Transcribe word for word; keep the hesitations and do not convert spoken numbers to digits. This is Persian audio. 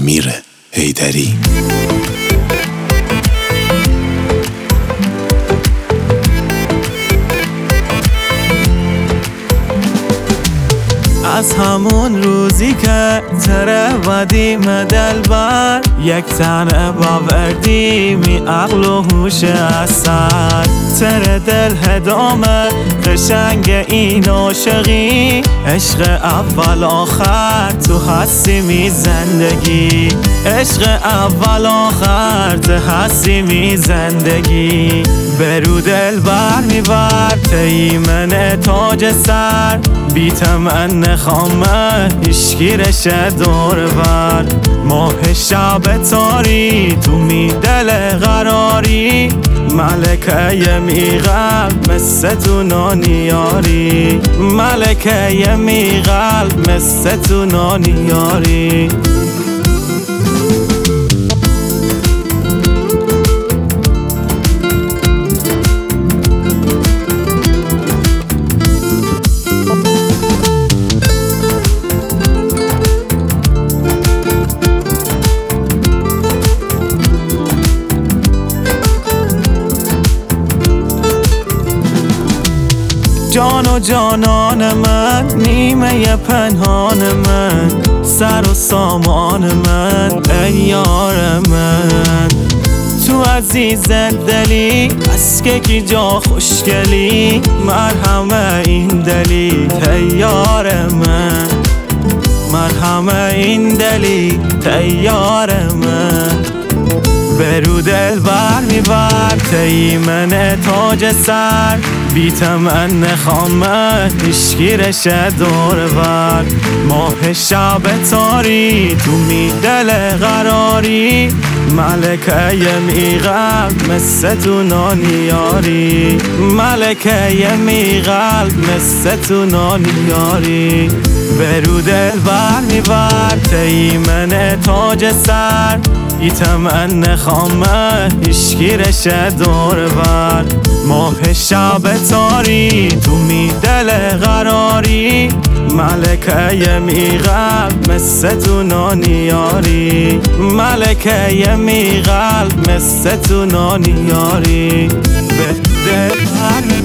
امیر حیدری. از همون روزی که تره ودیم دلبر، یک تنه باوردیمی عقل و هوش اثر. تره دل هدامه قشنگ این عاشقی، عشق اول آخر تو هستی می زندگی. عشق اول آخر تو هستی می زندگی. برو دل بر میبر تیمن تاج سر، بیتم ان خامه هیشکی رشه دور بر. ماه شب تاری تو می دل قراری، ملکه می قلب مثل تو نانیاری. ملکه می قلب مثل تو نانیاری. جان و جانان من، نیمه پنهان من، سر و سامان من ای یار من. تو عزیز دلی از که کی جا خوشگلی، مرهم این دلی تیار من. مرهم این دلی تیار من. برو دل بر میبر تیمن تاج سر، بیتم ان خامه هیشکی رشه دور بر. ماه شب تاری تو می دل قراری، ملکه می قلب مثل تو نانیاری. ملکه می قلب مثل تو نانیاری. برو دل بر میبر تیمن تاج سر، بیتم ان خامه هیشکی رشه دور بر. ماه شب تاری تو می دل قراری، ملکه می قلب مثل تو نانیاری. ملکه می قلب مثل تو نانیاری. به دل